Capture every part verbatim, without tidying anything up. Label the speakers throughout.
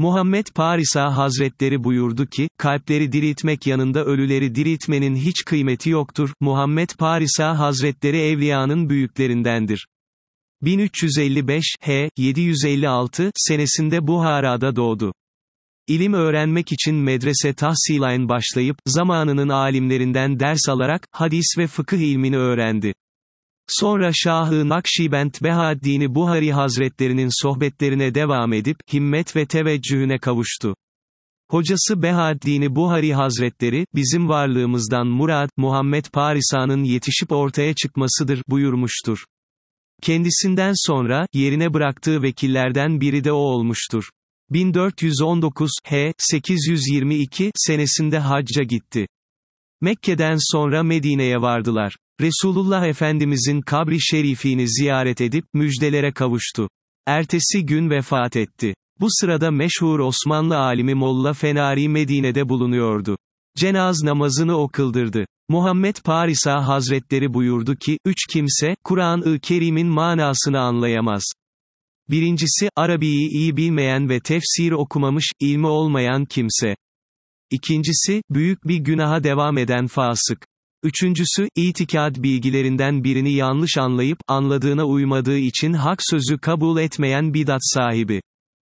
Speaker 1: Muhammed Parisa Hazretleri buyurdu ki, kalpleri diriltmek yanında ölüleri diriltmenin hiç kıymeti yoktur. Muhammed Parisa Hazretleri evliyanın büyüklerindendir. bin üç yüz elli beş H yedi yüz elli altı senesinde Buhara'da doğdu. İlim öğrenmek için medrese tahsiline başlayıp, zamanının alimlerinden ders alarak, hadis ve fıkıh ilmini öğrendi. Sonra Şah-ı Nakşibend Behaddin Buhari Hazretlerinin sohbetlerine devam edip, himmet ve teveccühüne kavuştu. Hocası Behaddin Buhari Hazretleri, bizim varlığımızdan murad, Muhammed Parisa'nın yetişip ortaya çıkmasıdır, buyurmuştur. Kendisinden sonra, yerine bıraktığı vekillerden biri de o olmuştur. bin dört yüz on dokuz H sekiz yüz yirmi iki senesinde hacca gitti. Mekke'den sonra Medine'ye vardılar. Resulullah Efendimizin kabri şerifini ziyaret edip, müjdelere kavuştu. Ertesi gün vefat etti. Bu sırada meşhur Osmanlı alimi Molla Fenari Medine'de bulunuyordu. Cenaz namazını o kıldırdı. Muhammed Parisa Hazretleri buyurdu ki, üç kimse, Kur'an-ı Kerim'in manasını anlayamaz. Birincisi, Arabiyi iyi bilmeyen ve tefsir okumamış, ilmi olmayan kimse. İkincisi, büyük bir günaha devam eden fasık. Üçüncüsü, itikad bilgilerinden birini yanlış anlayıp, anladığına uymadığı için hak sözü kabul etmeyen bidat sahibi.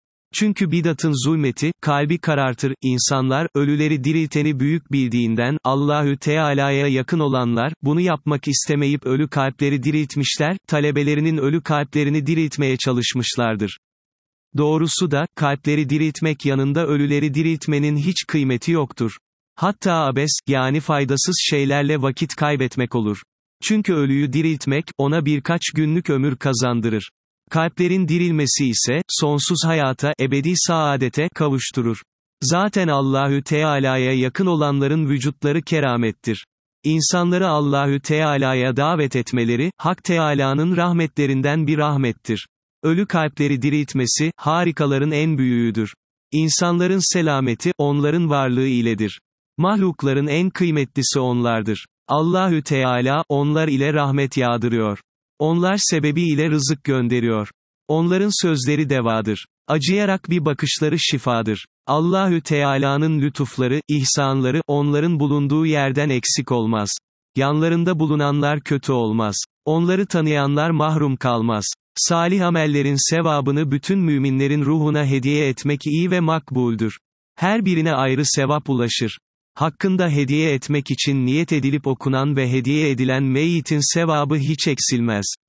Speaker 1: Çünkü bidatın zulmeti, kalbi karartır, insanlar, ölüleri dirilteni büyük bildiğinden, Allahü Teala'ya yakın olanlar, bunu yapmak istemeyip ölü kalpleri diriltmişler, talebelerinin ölü kalplerini diriltmeye çalışmışlardır. Doğrusu da, kalpleri diriltmek yanında ölüleri diriltmenin hiç kıymeti yoktur. Hatta abes, yani faydasız şeylerle vakit kaybetmek olur. Çünkü ölüyü diriltmek, ona birkaç günlük ömür kazandırır. Kalplerin dirilmesi ise, sonsuz hayata, ebedi saadete, kavuşturur. Zaten Allahü Teala'ya yakın olanların vücutları keramettir. İnsanları Allahü Teala'ya davet etmeleri, Hak Teala'nın rahmetlerinden bir rahmettir. Ölü kalpleri diriltmesi, harikaların en büyüğüdür. İnsanların selameti, onların varlığı iledir. Mahlukların en kıymetlisi onlardır. Allahü Teala, onlar ile rahmet yağdırıyor. Onlar sebebiyle rızık gönderiyor. Onların sözleri devadır. Acıyarak bir bakışları şifadır. Allahü Teala'nın lütufları, ihsanları, onların bulunduğu yerden eksik olmaz. Yanlarında bulunanlar kötü olmaz. Onları tanıyanlar mahrum kalmaz. Salih amellerin sevabını bütün müminlerin ruhuna hediye etmek iyi ve makbuldür. Her birine ayrı sevap ulaşır. Hakkında hediye etmek için niyet edilip okunan ve hediye edilen meyyitin sevabı hiç eksilmez.